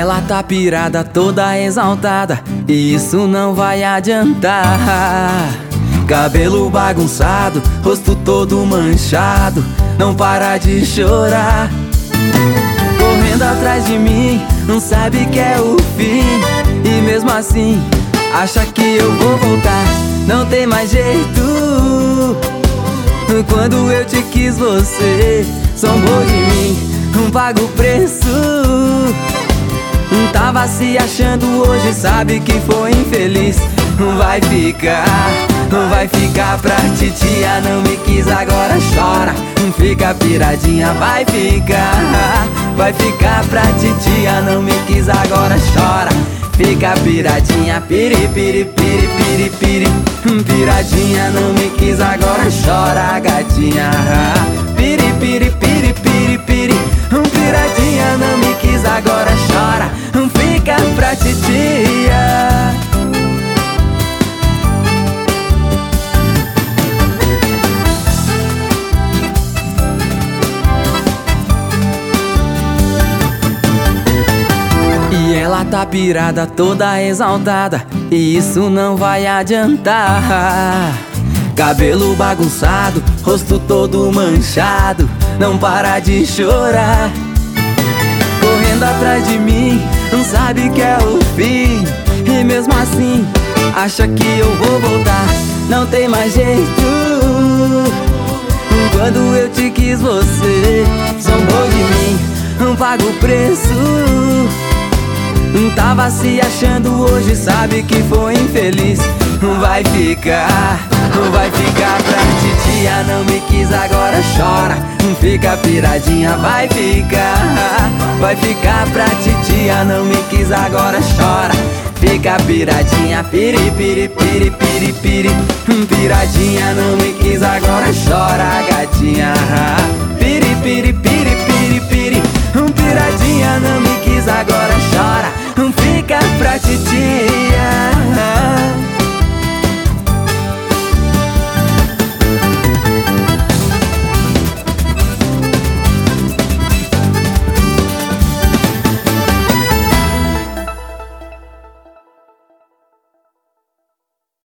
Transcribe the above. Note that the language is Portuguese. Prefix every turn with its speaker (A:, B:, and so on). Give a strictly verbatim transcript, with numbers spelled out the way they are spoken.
A: ela tá pirada, toda exaltada, e isso não vai adiantar. Cabelo bagunçado, rosto todo manchado, não para de chorar. Correndo atrás de mim, não sabe que é o fim, e mesmo assim acha que eu vou voltar. Não tem mais jeito. Quando eu te quis, você zombou de mim, não paga o preço. Tava se achando, hoje sabe que foi infeliz. Vai ficar, vai ficar pra titia. Não me quis, agora chora. Fica piradinha, vai ficar, vai ficar pra titia. Não me quis, agora chora. Fica piradinha, piri, piri, piri, piri, piri. Piradinha, não me quis, agora chora, gatinha. Piri, piri, piri, piri, piri. Piradinha, não me quis, agora chora. Fica pra titia. E ela tá pirada, toda exaltada, e isso não vai adiantar. Cabelo bagunçado, rosto todo manchado, não para de chorar. Correndo atrás de mim, não sabe que é o fim, e mesmo assim acha que eu vou voltar. Não tem mais jeito. Quando eu te quis, você zombou de mim, não paga o preço. Tava se achando, hoje sabe que foi infeliz. Vai ficar, vai ficar pra titia. Não me quis, agora chora. Fica piradinha, vai ficar, vai ficar pra titia. Não me quis, agora chora. Fica piradinha, piri, piri, piri, piri, piri. Piradinha, não me quis, agora chora, gatinha.